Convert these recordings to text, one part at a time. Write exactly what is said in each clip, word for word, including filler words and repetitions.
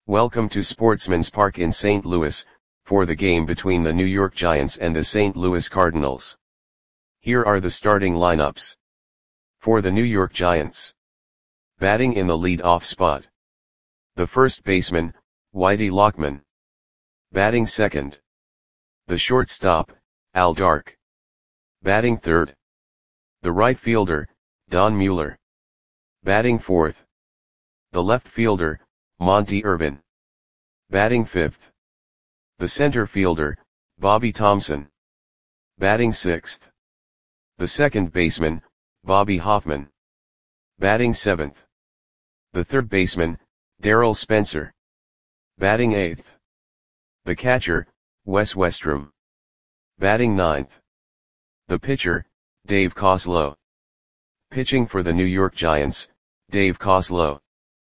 Welcome to Sportsman's Park in Saint Louis, for the game between the New York Giants and the Saint Louis Cardinals. Here are the starting lineups. For the New York Giants. Batting in the lead-off spot. The first baseman, Whitey Lockman. Batting second. The shortstop, Al Dark. Batting third. The right fielder, Don Mueller. Batting fourth. The left fielder, Monte Irvin. Batting fifth. The center fielder, Bobby Thomson. Batting sixth. The second baseman, Bobby Hoffman. Batting seventh. The third baseman, Darryl Spencer. Batting eighth. The catcher, Wes Westrum. Batting ninth. The pitcher, Dave Coslow. Pitching for the New York Giants, Dave Coslow.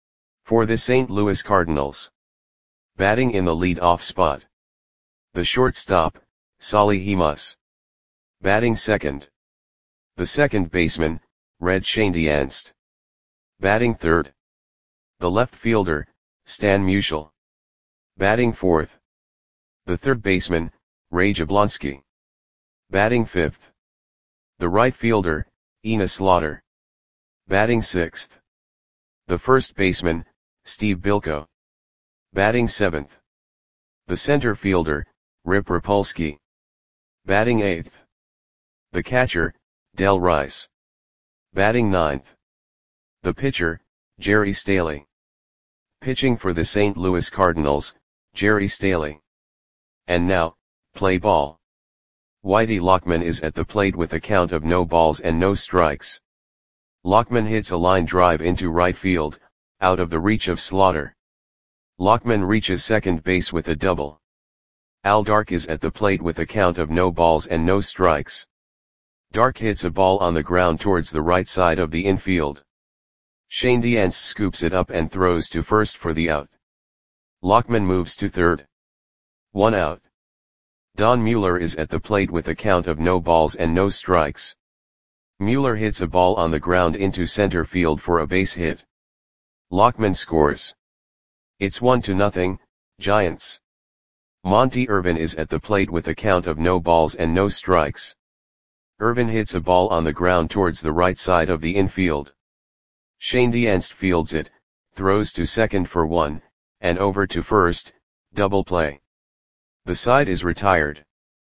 For the Saint Louis Cardinals. Batting in the lead-off spot. The shortstop, Solly Hemus. Batting second. The second baseman, Red Schoendienst. Batting third. The left fielder, Stan Musial. Batting fourth. The third baseman, Ray Jablonski. Batting fifth. The right fielder, Ina Slaughter. Batting sixth. The first baseman, Steve Bilko. Batting seventh. The center fielder, Rip Rapolsky. Batting eighth. The catcher, Del Rice. Batting ninth. The pitcher, Jerry Staley. Pitching for the Saint Louis Cardinals, Jerry Staley. And now, play ball. Whitey Lockman is at the plate with a count of no balls and no strikes. Lockman hits a line drive into right field, out of the reach of Slaughter. Lockman reaches second base with a double. Al Dark is at the plate with a count of no balls and no strikes. Dark hits a ball on the ground towards the right side of the infield. Schoendienst scoops it up and throws to first for the out. Lockman moves to third. One out. Don Mueller is at the plate with a count of no balls and no strikes. Mueller hits a ball on the ground into center field for a base hit. Lockman scores. It's one to nothing, Giants. Monte Irvin is at the plate with a count of no balls and no strikes. Irvin hits a ball on the ground towards the right side of the infield. Schoendienst fields it, throws to second for one, and over to first, double play. The side is retired.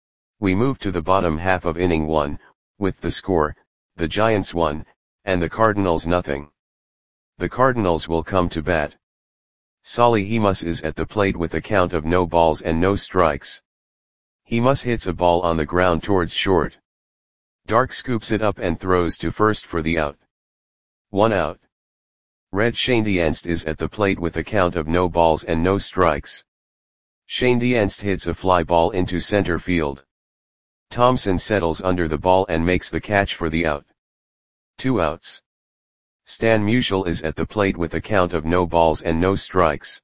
We move to the bottom half of inning one, with the score, the Giants one, and the Cardinals nothing. The Cardinals will come to bat. Solly Hemus is at the plate with a count of no balls and no strikes. Hemus hits a ball on the ground towards short. Dark scoops it up and throws to first for the out. One out. Red Schoendienst is at the plate with a count of no balls and no strikes. Schoendienst hits a fly ball into center field. Thomson settles under the ball and makes the catch for the out. Two outs. Stan Musial is at the plate with a count of no balls and no strikes.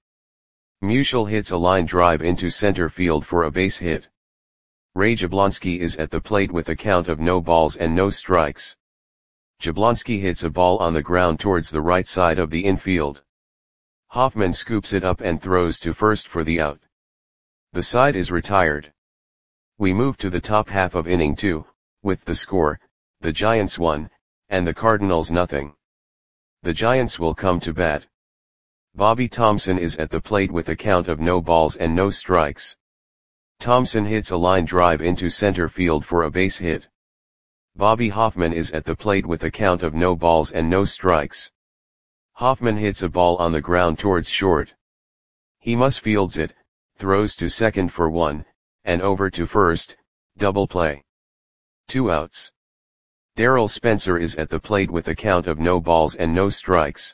Musial hits a line drive into center field for a base hit. Ray Jablonski is at the plate with a count of no balls and no strikes. Jablonski hits a ball on the ground towards the right side of the infield. Hoffman scoops it up and throws to first for the out. The side is retired. We move to the top half of inning two, with the score, the Giants one, and the Cardinals nothing. The Giants will come to bat. Bobby Thomson is at the plate with a count of no balls and no strikes. Thomson hits a line drive into center field for a base hit. Bobby Hoffman is at the plate with a count of no balls and no strikes. Hoffman hits a ball on the ground towards short. Hemus fields it, throws to second for one, and over to first, double play. Two outs. Darryl Spencer is at the plate with a count of no balls and no strikes.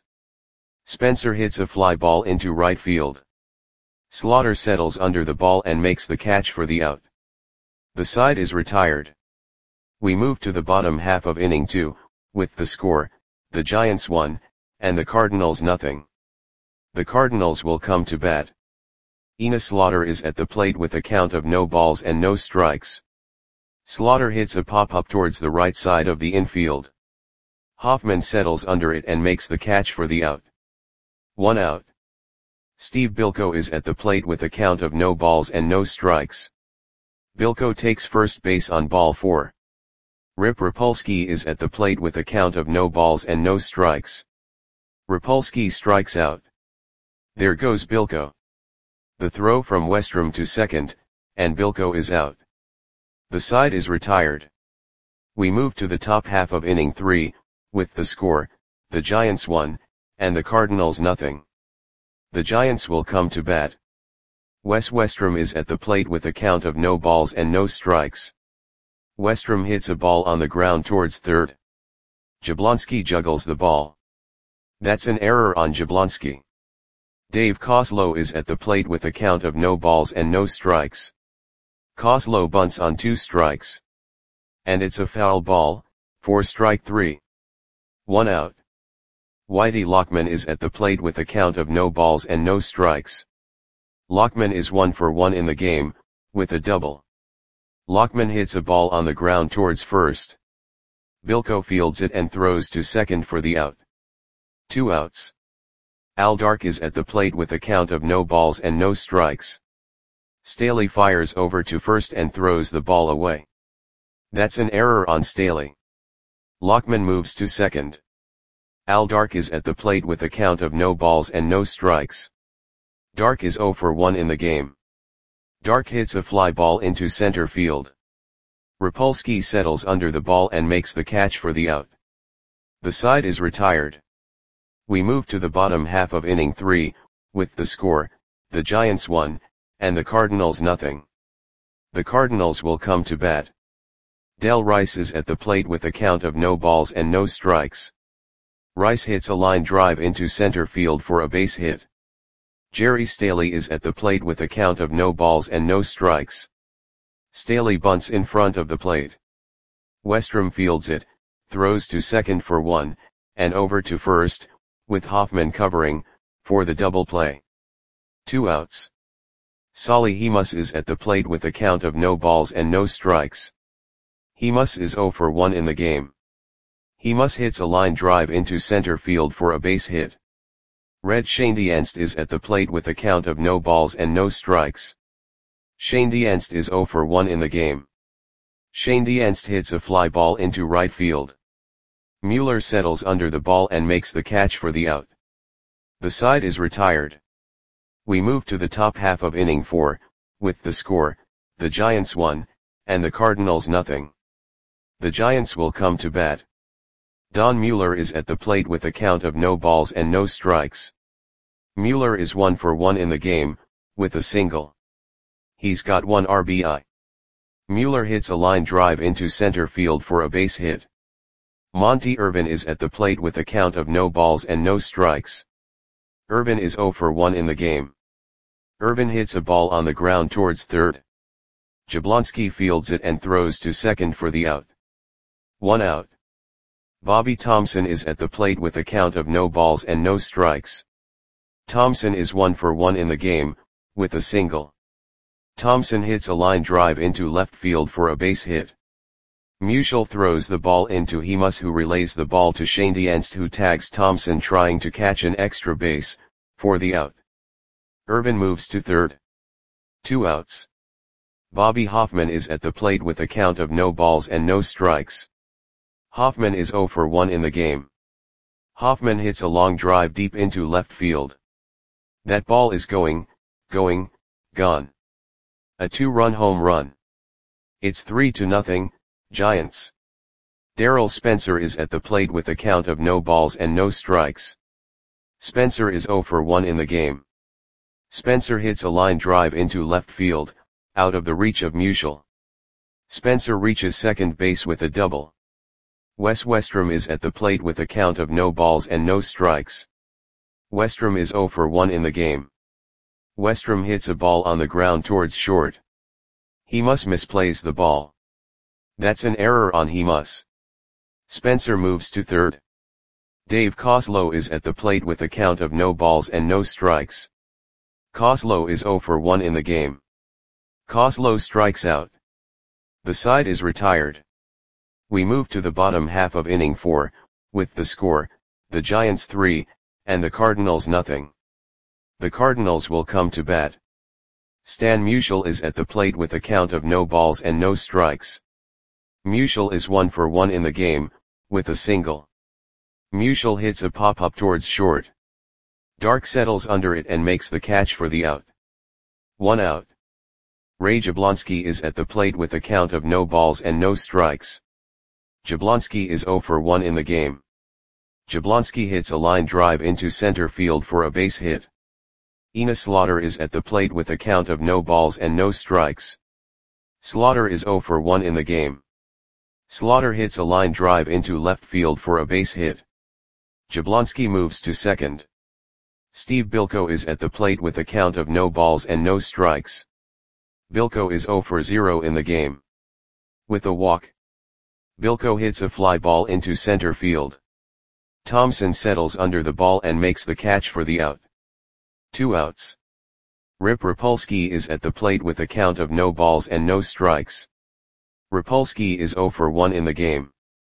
Spencer hits a fly ball into right field. Slaughter settles under the ball and makes the catch for the out. The side is retired. We move to the bottom half of inning two, with the score, the Giants one, and the Cardinals nothing. The Cardinals will come to bat. Ina Slaughter is at the plate with a count of no balls and no strikes. Slaughter hits a pop-up towards the right side of the infield. Hoffman settles under it and makes the catch for the out. One out. Steve Bilko is at the plate with a count of no balls and no strikes. Bilko takes first base on ball four. Rip Rapolsky is at the plate with a count of no balls and no strikes. Rapolsky strikes out. There goes Bilko. The throw from Westrom to second, and Bilko is out. The side is retired. We move to the top half of inning three, with the score, the Giants one, and the Cardinals nothing. The Giants will come to bat. Wes Westrom is at the plate with a count of no balls and no strikes. Westrom hits a ball on the ground towards third. Jablonski juggles the ball. That's an error on Jablonski. Dave Koslow is at the plate with a count of no balls and no strikes. Koslow bunts on two strikes. And it's a foul ball, for strike three. One out. Whitey Lockman is at the plate with a count of no balls and no strikes. Lockman is one for one in the game, with a double. Lockman hits a ball on the ground towards first. Bilko fields it and throws to second for the out. Two outs. Al Dark is at the plate with a count of no balls and no strikes. Staley fires over to first and throws the ball away. That's an error on Staley. Lockman moves to second. Al Dark is at the plate with a count of no balls and no strikes. Dark is zero for one in the game. Dark hits a fly ball into center field. Rapolsky settles under the ball and makes the catch for the out. The side is retired. We move to the bottom half of inning three, with the score, the Giants one, and the Cardinals nothing. The Cardinals will come to bat. Del Rice is at the plate with a count of no balls and no strikes. Rice hits a line drive into center field for a base hit. Jerry Staley is at the plate with a count of no balls and no strikes. Staley bunts in front of the plate. Westrom fields it, throws to second for one, and over to first, with Hoffman covering, for the double play. Two outs. Solly Hemus is at the plate with a count of no balls and no strikes. Hemus is zero for one in the game. Hemus hits a line drive into center field for a base hit. Red Schoendienst is at the plate with a count of no balls and no strikes. Schoendienst is zero for one in the game. Schoendienst hits a fly ball into right field. Mueller settles under the ball and makes the catch for the out. The side is retired. We move to the top half of inning four, with the score, the Giants one, and the Cardinals nothing. The Giants will come to bat. Don Mueller is at the plate with a count of no balls and no strikes. Mueller is one for one in the game, with a single. He's got one R B I. Mueller hits a line drive into center field for a base hit. Monty Irvin is at the plate with a count of no balls and no strikes. Irvin is zero for one in the game. Irvin hits a ball on the ground towards third. Jablonski fields it and throws to second for the out. One out. Bobby Thompson is at the plate with a count of no balls and no strikes. Thompson is one for one in the game, with a single. Thompson hits a line drive into left field for a base hit. Musial throws the ball into Hemus, who relays the ball to Schoendienst, who tags Thompson trying to catch an extra base, for the out. Irvin moves to third. Two outs. Bobby Hoffman is at the plate with a count of no balls and no strikes. Hoffman is zero for one in the game. Hoffman hits a long drive deep into left field. That ball is going, going, gone. A two-run home run. It's three to nothing, Giants. Darrell Spencer is at the plate with a count of no balls and no strikes. Spencer is zero for one in the game. Spencer hits a line drive into left field, out of the reach of Musial. Spencer reaches second base with a double. Wes Westrom is at the plate with a count of no balls and no strikes. Westrom is zero for one in the game. Westrom hits a ball on the ground towards short. Hemus misplays the ball. That's an error on Hemus. Spencer moves to third. Dave Koslow is at the plate with a count of no balls and no strikes. Koslow is zero for one in the game. Koslow strikes out. The side is retired. We move to the bottom half of inning four, with the score, the Giants three, and the Cardinals nothing. The Cardinals will come to bat. Stan Musial is at the plate with a count of no balls and no strikes. Musial is one for one in the game, with a single. Musial hits a pop-up towards short. Dark settles under it and makes the catch for the out. One out. Ray Jablonski is at the plate with a count of no balls and no strikes. Jablonski is zero for one in the game. Jablonski hits a line drive into center field for a base hit. Enos Slaughter is at the plate with a count of no balls and no strikes. Slaughter is zero for one in the game. Slaughter hits a line drive into left field for a base hit. Jablonski moves to second. Steve Bilko is at the plate with a count of no balls and no strikes. Bilko is zero for zero in the game. With a walk, Bilko hits a fly ball into center field. Thompson settles under the ball and makes the catch for the out. Two outs. Rip Rapolsky is at the plate with a count of no balls and no strikes. Rapolsky is zero for one in the game.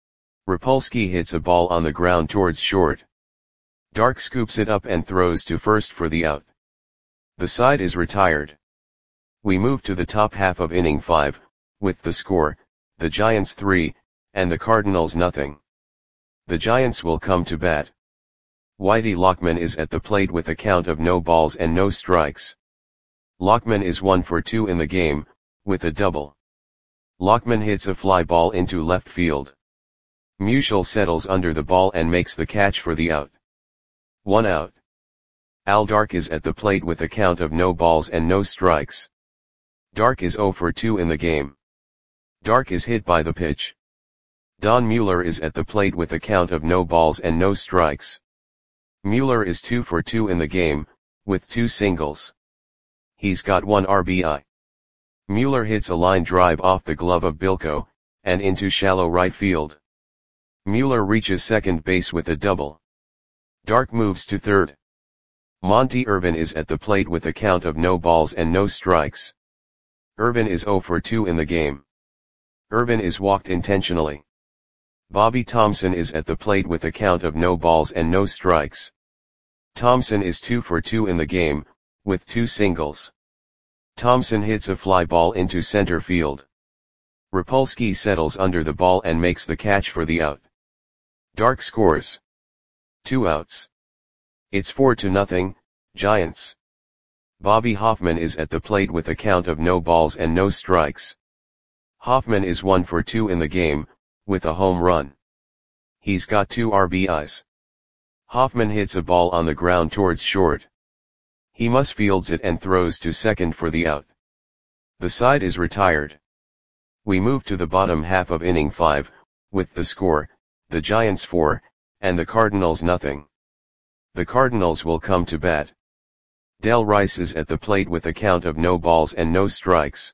Rapolsky hits a ball on the ground towards short. Dark scoops it up and throws to first for the out. The side is retired. We move to the top half of inning five, with the score, the Giants three, and the Cardinals nothing. The Giants will come to bat. Whitey Lockman is at the plate with a count of no balls and no strikes. Lockman is one for two in the game, with a double. Lockman hits a fly ball into left field. Musial settles under the ball and makes the catch for the out. One out. Al Dark is at the plate with a count of no balls and no strikes. Dark is zero for two in the game. Dark is hit by the pitch. Don Mueller is at the plate with a count of no balls and no strikes. Mueller is two for two in the game, with two singles. He's got one R B I. Mueller hits a line drive off the glove of Bilko, and into shallow right field. Mueller reaches second base with a double. Dark moves to third. Monty Irvin is at the plate with a count of no balls and no strikes. Irvin is zero for two in the game. Irvin is walked intentionally. Bobby Thompson is at the plate with a count of no balls and no strikes. Thompson is two for two in the game, with two singles. Thompson hits a fly ball into center field. Rapolsky settles under the ball and makes the catch for the out. Dark scores. Two outs. It's four to nothing, Giants. Bobby Hoffman is at the plate with a count of no balls and no strikes. Hoffman is one for two in the game, with a home run. He's got two R B Is. Hoffman hits a ball on the ground towards short. He must fields it and throws to second for the out. The side is retired. We move to the bottom half of inning five, with the score, the Giants four, and the Cardinals nothing. The Cardinals will come to bat. Del Rice is at the plate with a count of no balls and no strikes.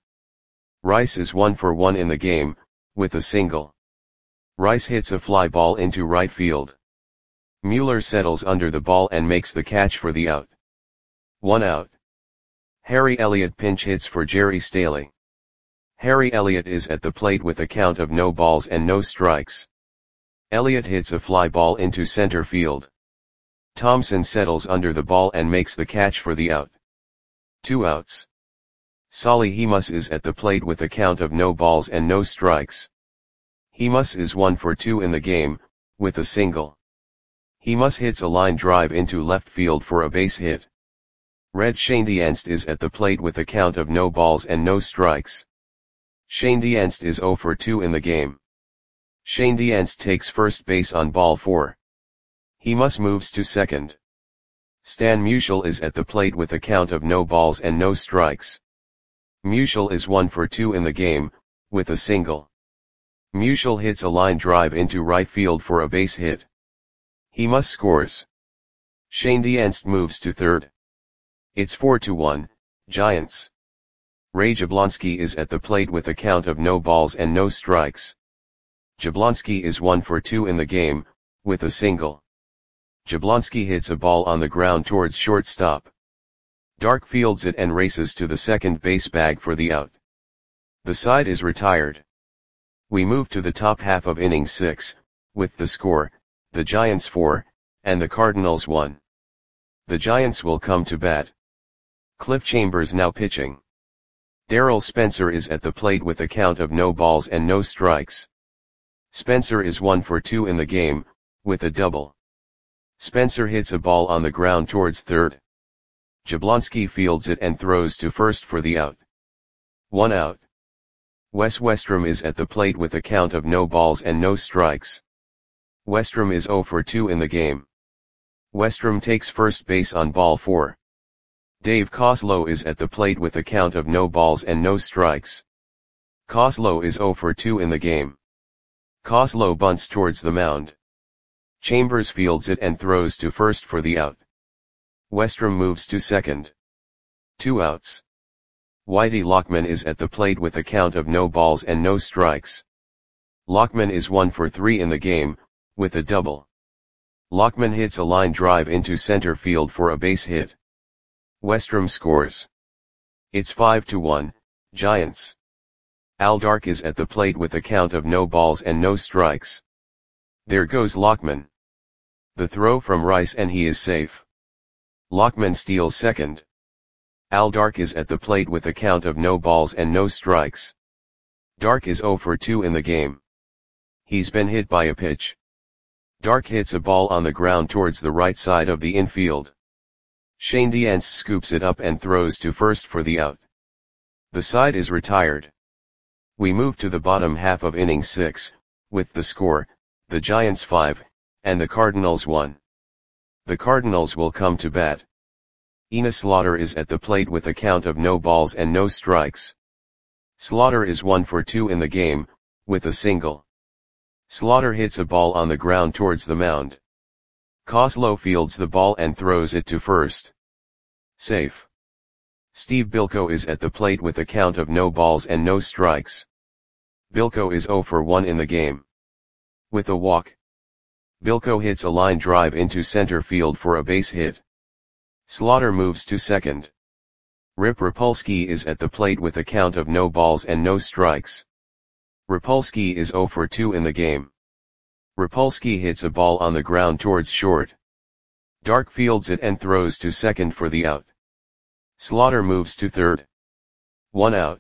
Rice is one for one in the game, with a single. Rice hits a fly ball into right field. Mueller settles under the ball and makes the catch for the out. One out. Harry Elliott pinch hits for Jerry Staley. Harry Elliott is at the plate with a count of no balls and no strikes. Elliott hits a fly ball into center field. Thompson settles under the ball and makes the catch for the out. Two outs. Solly Hemus is at the plate with a count of no balls and no strikes. Hemus is one for two in the game, with a single. Hemus hits a line drive into left field for a base hit. Red Schoendienst is at the plate with a count of no balls and no strikes. Schoendienst is zero for two in the game. Schoendienst takes first base on ball four. Hemus moves to second. Stan Musial is at the plate with a count of no balls and no strikes. Musial is one for two in the game, with a single. Musial hits a line drive into right field for a base hit. Hemus scores. Schoendienst moves to third. It's four to one, Giants. Ray Jablonski is at the plate with a count of no balls and no strikes. Jablonski is one for two in the game, with a single. Jablonski hits a ball on the ground towards shortstop. Dark fields it and races to the second base bag for the out. The side is retired. We move to the top half of inning six, with the score, the Giants four, and the Cardinals one. The Giants will come to bat. Cliff Chambers now pitching. Darrell Spencer is at the plate with a count of no balls and no strikes. Spencer is one for two in the game, with a double. Spencer hits a ball on the ground towards third. Jablonski fields it and throws to first for the out. One out. Wes Westrom is at the plate with a count of no balls and no strikes. Westrom is zero for two in the game. Westrom takes first base on ball four. Dave Coslow is at the plate with a count of no balls and no strikes. Coslow is zero for two in the game. Coslow bunts towards the mound. Chambers fields it and throws to first for the out. Westrom moves to second. Two outs. Whitey Lockman is at the plate with a count of no balls and no strikes. Lockman is one for three in the game, with a double. Lockman hits a line drive into center field for a base hit. Westrom scores. It's five to one, Giants. Al Dark is at the plate with a count of no balls and no strikes. There goes Lockman. The throw from Rice and he is safe. Lockman steals second. Al Dark is at the plate with a count of no balls and no strikes. Dark is zero for two in the game. He's been hit by a pitch. Dark hits a ball on the ground towards the right side of the infield. Shane Diance scoops it up and throws to first for the out. The side is retired. We move to the bottom half of inning six, with the score, the Giants five, and the Cardinals one. The Cardinals will come to bat. Enos Slaughter is at the plate with a count of no balls and no strikes. Slaughter is one for two in the game, with a single. Slaughter hits a ball on the ground towards the mound. Coslow fields the ball and throws it to first. Safe. Steve Bilko is at the plate with a count of no balls and no strikes. Bilko is zero for one in the game. With a walk. Bilko hits a line drive into center field for a base hit. Slaughter moves to second. Rip Rapolsky is at the plate with a count of no balls and no strikes. Rapolsky is zero for two in the game. Rapolsky hits a ball on the ground towards short. Dark fields it and throws to second for the out. Slaughter moves to third. One out.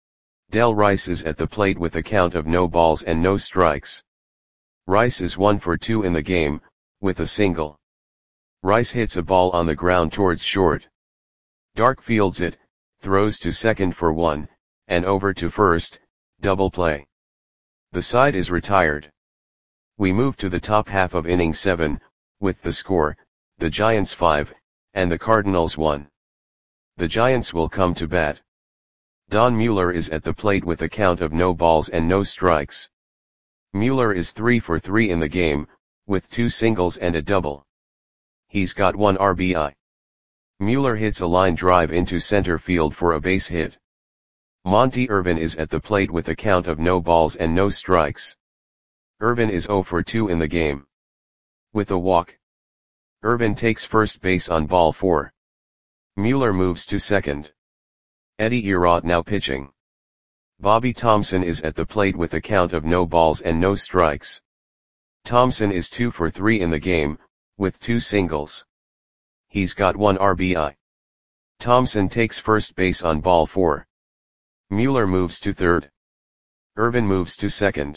Del Rice is at the plate with a count of no balls and no strikes. Rice is one for two in the game, with a single. Rice hits a ball on the ground towards short. Dark fields it, throws to second for one, and over to first, double play. The side is retired. We move to the top half of inning seven, with the score, the Giants five, and the Cardinals one. The Giants will come to bat. Don Mueller is at the plate with a count of no balls and no strikes. Mueller is three for three in the game, with two singles and a double. He's got one R B I. Mueller hits a line drive into center field for a base hit. Monty Irvin is at the plate with a count of no balls and no strikes. Irvin is zero for two in the game. With a walk. Irvin takes first base on ball four. Mueller moves to second. Eddie Erod now pitching. Bobby Thompson is at the plate with a count of no balls and no strikes. Thompson is two for three in the game, with two singles. He's got one R B I. Thompson takes first base on ball four. Mueller moves to third. Irvin moves to second.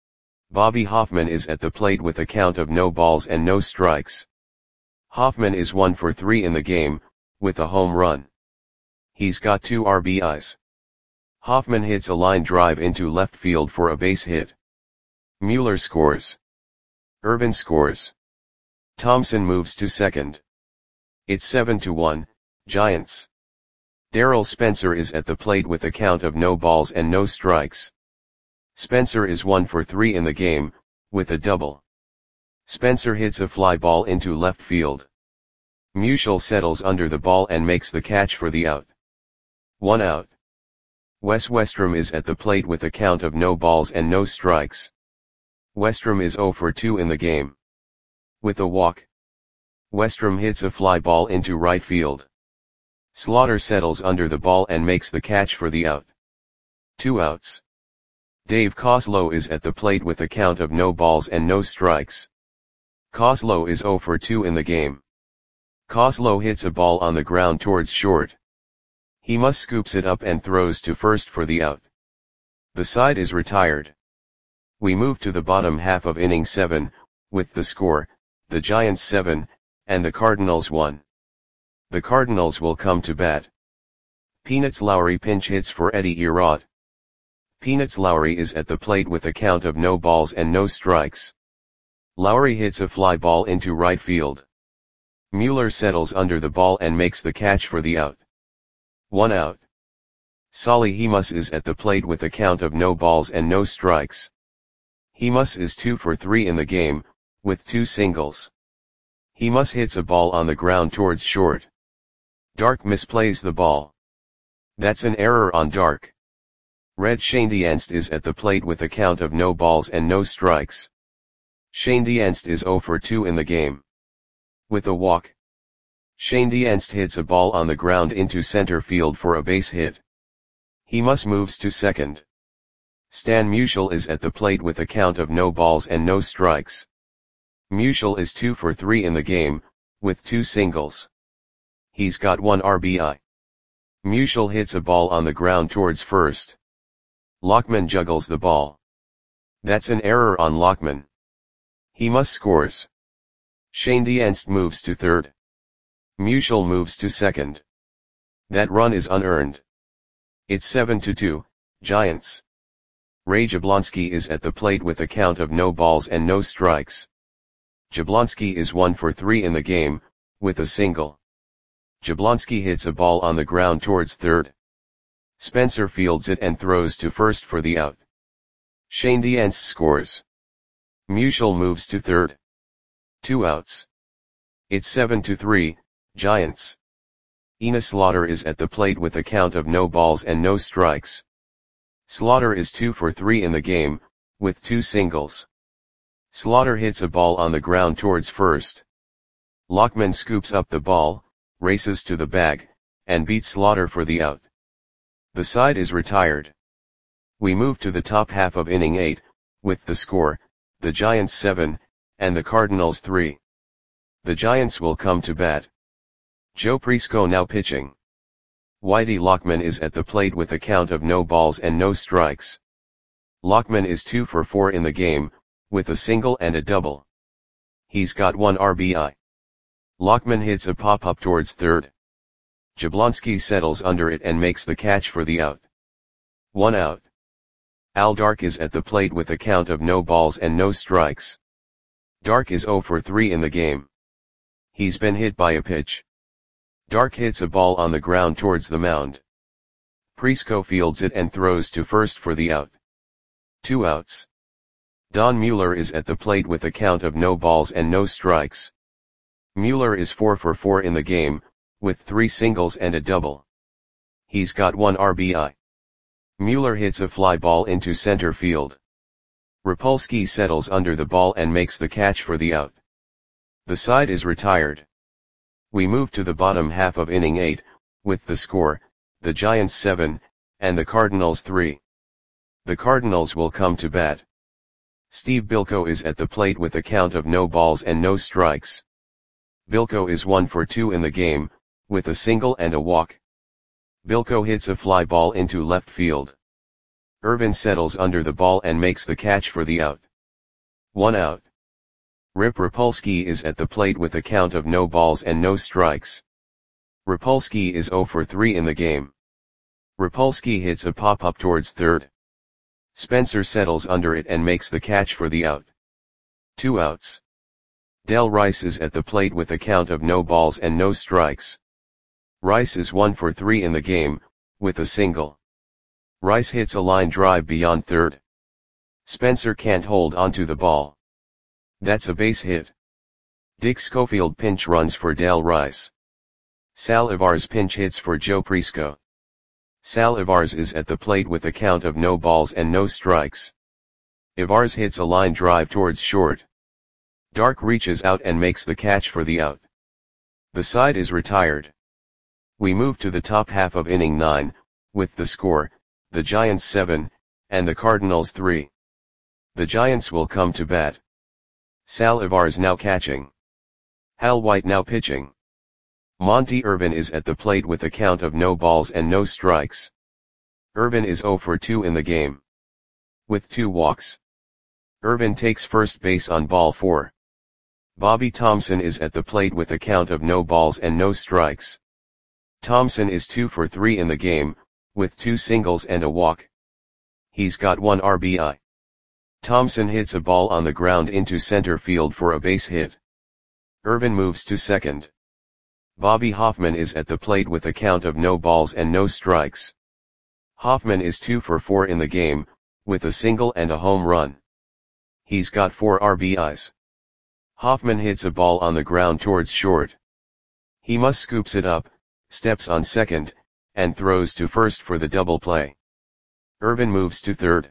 Bobby Hoffman is at the plate with a count of no balls and no strikes. Hoffman is one for three in the game, with a home run. He's got two R B Is. Hoffman hits a line drive into left field for a base hit. Mueller scores. Irvin scores. Thompson moves to second. It's seven to one, Giants. Darrell Spencer is at the plate with a count of no balls and no strikes. Spencer is one for three in the game, with a double. Spencer hits a fly ball into left field. Musial settles under the ball and makes the catch for the out. One out. Wes Westrom is at the plate with a count of no balls and no strikes. Westrom is zero for two in the game. With a walk. Westrom hits a fly ball into right field. Slaughter settles under the ball and makes the catch for the out. Two outs. Dave Coslow is at the plate with a count of no balls and no strikes. Coslow is zero for two in the game. Kozlov hits a ball on the ground towards short. He must scoops it up and throws to first for the out. The side is retired. We move to the bottom half of inning seven, with the score, the Giants seven, and the Cardinals one. The Cardinals will come to bat. Peanuts Lowry pinch hits for Eddie Erod. Peanuts Lowry is at the plate with a count of no balls and no strikes. Lowry hits a fly ball into right field. Mueller settles under the ball and makes the catch for the out. One out. Solly Hemus is at the plate with a count of no balls and no strikes. Hemus is two for three in the game, with two singles. Hemus hits a ball on the ground towards short. Dark misplays the ball. That's an error on Dark. Red Schoendienst is at the plate with a count of no balls and no strikes. Schoendienst is zero for two in the game. With a walk. Schoendienst hits a ball on the ground into center field for a base hit. Hemus moves to second. Stan Musial is at the plate with a count of no balls and no strikes. Musial is two for three in the game, with two singles. He's got one R B I. Musial hits a ball on the ground towards first. Lockman juggles the ball. That's an error on Lockman. Hemus scores. Schoendienst moves to third. Musial moves to second. That run is unearned. It's seven to two, Giants. Ray Jablonski is at the plate with a count of no balls and no strikes. Jablonski is one for three in the game, with a single. Jablonski hits a ball on the ground towards third. Spencer fields it and throws to first for the out. Schoendienst scores. Musial moves to third. Two outs. It's seven to three, Giants. Ina Slaughter is at the plate with a count of no balls and no strikes. Slaughter is two for three in the game, with two singles. Slaughter hits a ball on the ground towards first. Lockman scoops up the ball, races to the bag, and beats Slaughter for the out. The side is retired. We move to the top half of inning eight, with the score, the Giants seven, and the Cardinals three. The Giants will come to bat. Joe Prisco now pitching. Whitey Lockman is at the plate with a count of no balls and no strikes. Lockman is two for four in the game, with a single and a double. He's got one R B I. Lockman hits a pop-up towards third. Jablonski settles under it and makes the catch for the out. One out. Al Dark is at the plate with a count of no balls and no strikes. Dark is zero for three in the game. He's been hit by a pitch. Dark hits a ball on the ground towards the mound. Prisco fields it and throws to first for the out. Two outs. Don Mueller is at the plate with a count of no balls and no strikes. Mueller is four for four in the game, with three singles and a double. He's got one R B I. Mueller hits a fly ball into center field. Rapolsky settles under the ball and makes the catch for the out. The side is retired. We move to the bottom half of inning eight, with the score, the Giants seven, and the Cardinals three. The Cardinals will come to bat. Steve Bilko is at the plate with a count of no balls and no strikes. Bilko is one for two in the game, with a single and a walk. Bilko hits a fly ball into left field. Irvin settles under the ball and makes the catch for the out. One out. Rip Rapolsky is at the plate with a count of no balls and no strikes. Rapolsky is zero for three in the game. Rapolsky hits a pop-up towards third. Spencer settles under it and makes the catch for the out. Two outs. Del Rice is at the plate with a count of no balls and no strikes. Rice is one for three in the game, with a single. Rice hits a line drive beyond third. Spencer can't hold onto the ball. That's a base hit. Dick Schofield pinch runs for Del Rice. Sal Ivars pinch hits for Joe Prisco. Sal Ivars is at the plate with a count of no balls and no strikes. Ivars hits a line drive towards short. Dark reaches out and makes the catch for the out. The side is retired. We move to the top half of inning nine, with the score, the Giants seven, and the Cardinals three. The Giants will come to bat. Sal Ivars now catching. Hal White now pitching. Monty Irvin is at the plate with a count of no balls and no strikes. Irvin is zero for two in the game. With two walks. Irvin takes first base on ball four. Bobby Thomson is at the plate with a count of no balls and no strikes. Thomson is two for three in the game, with two singles and a walk. He's got one R B I. Thomson hits a ball on the ground into center field for a base hit. Irvin moves to second. Bobby Hoffman is at the plate with a count of no balls and no strikes. Hoffman is two for four in the game, with a single and a home run. He's got four R B Is. Hoffman hits a ball on the ground towards short. He must scoops it up, steps on second, and throws to first for the double play. Irvin moves to third.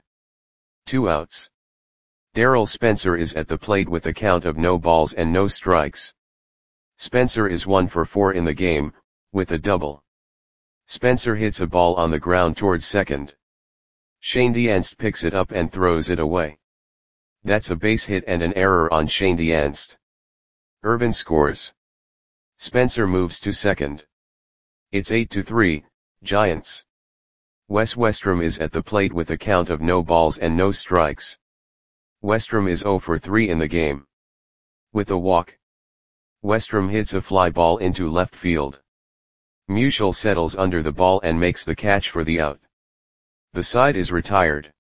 Two outs. Darrell Spencer is at the plate with a count of no balls and no strikes. Spencer is one for four in the game, with a double. Spencer hits a ball on the ground towards second. Shane Dienst picks it up and throws it away. That's a base hit and an error on Shane Dienst. Irvin scores. Spencer moves to second. It's eight to three, Giants. Wes Westrom is at the plate with a count of no balls and no strikes. Westrom is zero for three in the game. With a walk. Westrom hits a fly ball into left field. Musial settles under the ball and makes the catch for the out. The side is retired.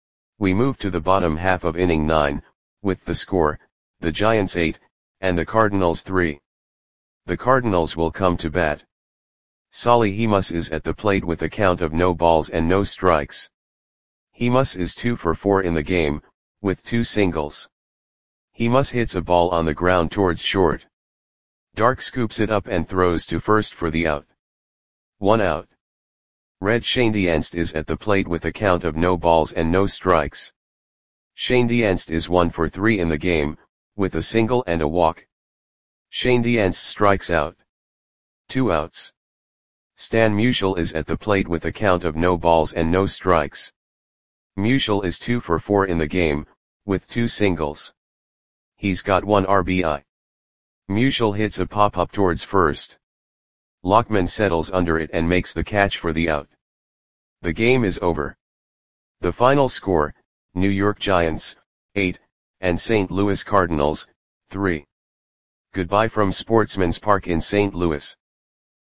We move to the bottom half of inning nine, with the score, the Giants eight, and the Cardinals three. The Cardinals will come to bat. Solly Hemus is at the plate with a count of no balls and no strikes. Hemus is two for four in the game, with two singles. Hemus hits a ball on the ground towards short. Dark scoops it up and throws to first for the out. One out. Red Shane Dienst is at the plate with a count of no balls and no strikes. Shane Dienst is one for three in the game, with a single and a walk. Shane Dienst strikes out. Two outs. Stan Musial is at the plate with a count of no balls and no strikes. Musial is two for four in the game, with two singles. He's got one R B I. Musial hits a pop-up towards first. Lockman settles under it and makes the catch for the out. The game is over. The final score, New York Giants, eight, and Saint Louis Cardinals, three. Goodbye from Sportsman's Park in Saint Louis.